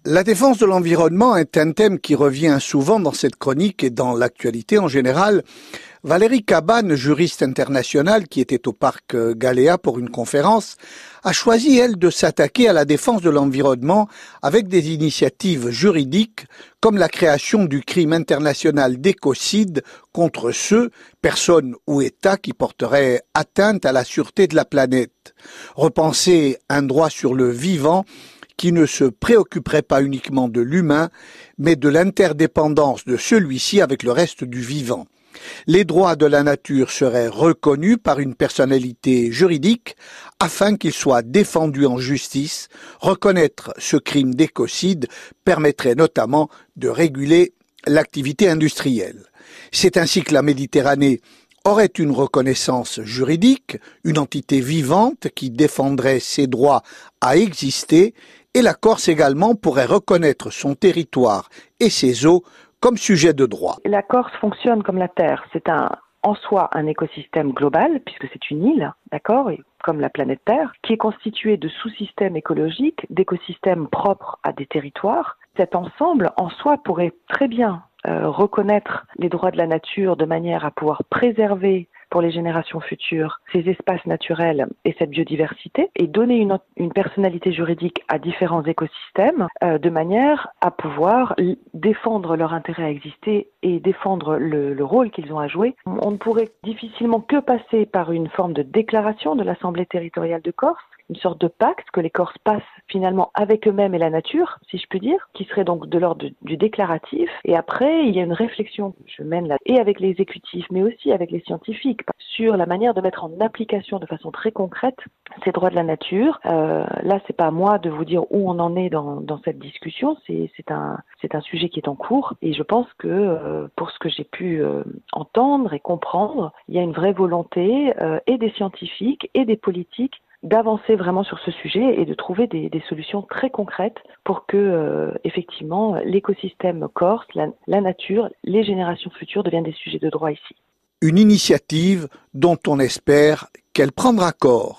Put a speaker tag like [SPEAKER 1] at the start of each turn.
[SPEAKER 1] La défense de l'environnement est un thème qui revient souvent dans cette chronique et dans l'actualité en général. Valérie Cabane, juriste internationale qui était au parc Galéa pour une conférence, a choisi, elle, de s'attaquer à la défense de l'environnement avec des initiatives juridiques comme la création du crime international d'écocide contre ceux, personnes ou États qui porteraient atteinte à la sûreté de la planète. Repenser un droit sur le vivant qui ne se préoccuperait pas uniquement de l'humain, mais de l'interdépendance de celui-ci avec le reste du vivant. Les droits de la nature seraient reconnus par une personnalité juridique afin qu'ils soient défendus en justice. Reconnaître ce crime d'écocide permettrait notamment de réguler l'activité industrielle. C'est ainsi que la Méditerranée aurait une reconnaissance juridique, une entité vivante qui défendrait ses droits à exister, et la Corse également pourrait reconnaître son territoire et ses eaux comme sujet de droit.
[SPEAKER 2] La Corse fonctionne comme la Terre. C'est en soi un écosystème global, puisque c'est une île, d'accord, comme la planète Terre, qui est constituée de sous-systèmes écologiques, d'écosystèmes propres à des territoires. Cet ensemble, en soi, pourrait très bien reconnaître les droits de la nature de manière à pouvoir préserver pour les générations futures ces espaces naturels et cette biodiversité et donner une personnalité juridique à différents écosystèmes de manière à pouvoir défendre leur intérêt à exister et défendre le rôle qu'ils ont à jouer. On ne pourrait difficilement que passer par une forme de déclaration de l'Assemblée territoriale de Corse, une sorte de pacte que les Corses passent finalement avec eux-mêmes et la nature, si je puis dire, qui serait donc de l'ordre du déclaratif. Et après, il y a une réflexion que je mène là, et avec les exécutifs, mais aussi avec les scientifiques, sur la manière de mettre en application de façon très concrète ces droits de la nature. Là, c'est pas à moi de vous dire où on en est dans cette discussion. C'est un sujet qui est en cours, et je pense que pour ce que j'ai pu entendre et comprendre, il y a une vraie volonté et des scientifiques et des politiques d'avancer vraiment sur ce sujet et de trouver des solutions très concrètes pour que, effectivement, l'écosystème corse, la nature, les générations futures deviennent des sujets de droit ici.
[SPEAKER 1] Une initiative dont on espère qu'elle prendra corps.